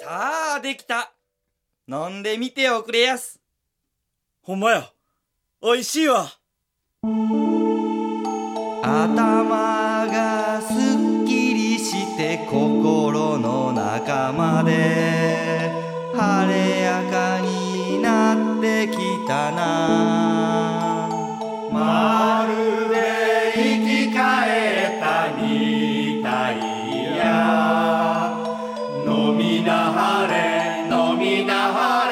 さあできた。飲んでみておくれやす。 ほんまや、おいしいわ。 頭がすっきりして心の中まで晴れやかになってきたな。 まるで生き返ったみたいや。飲みなはれ飲みなはれ